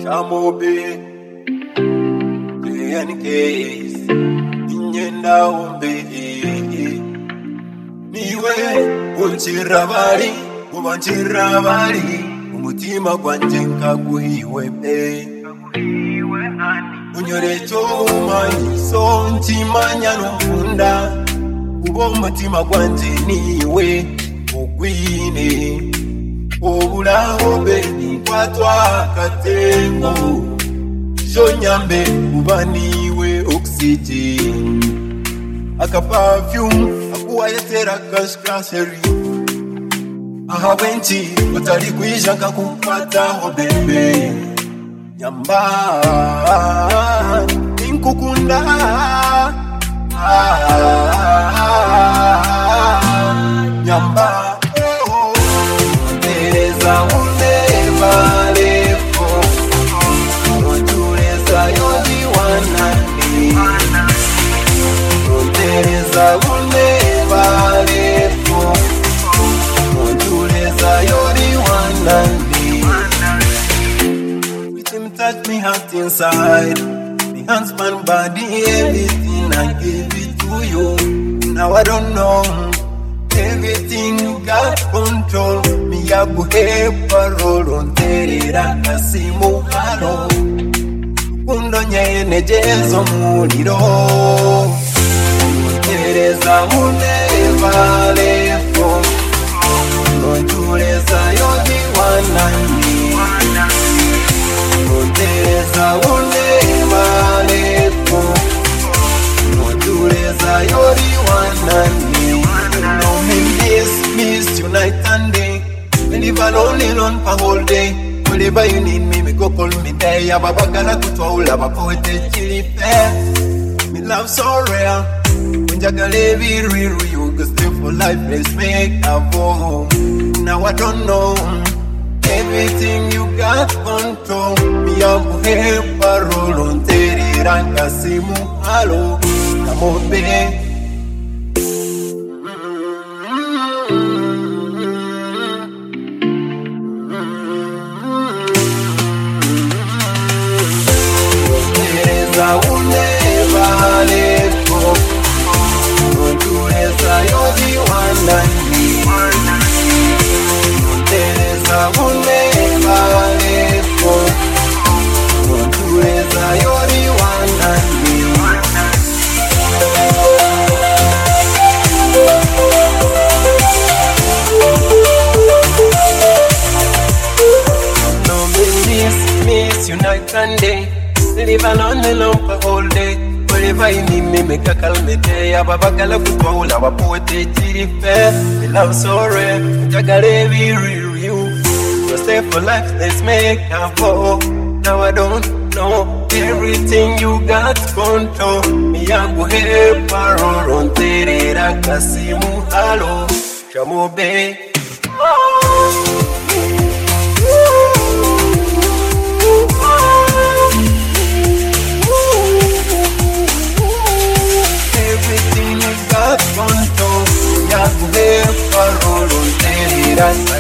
Shamobe, DNKs, Inyenda Umbe, Niwe, Unchirabari, Umanchirabari, Umutima Gwanjenka Guhiwebe, Unyorecho Mai, Sontimanya Nufunda, Ubomutima Gwanje Niwe, Ugwine. Obula obeni kwatwa katengo Shonyambe ubaniwe oxygen Aka perfume akuwa yetera kashkasheri Aha wenchi watali kuisha kakupata obembe Nyamba Inkukunda Nyamba Teresa uneva lefo Teresa yodi wanani Teresa uneva lefo Teresa yodi wanani With him touch me heart inside Me hands, man, body, everything I give it to you Now I don't know Everything you got control. Me abu parolo nterera kasimu halo. Kundo nyene jezo muliro. Teresa uneva lefo. Teresa yodi wanani. Teresa uneva lefo. Teresa yodi wanani. Miss you night and day. Me live alone for whole day. Whenever you need me, me go call me there. Babagala kutwaula bapoete chili fair. Me love so rare. When jagale be real, you go stay for life. Let's make a home. Now I don't know. Everything you got control. Me abu parolo nterera kasimu halo. Come on, baby. Teresa uneva lefo Teresa yodi wanani Teresa uneva lefo Teresa yodi wanani No miss you night and day Live alone for whole day. Wherever you need me, make a call me there. Babagala kutwaula wapoete chiri fair. Me love so rare, jagale be real you. So stay for life, let's make a vow. Now I don't know everything you got control. Me agu parolo nterera kasimu halo. Shamobe. Conto, ya parolo nterera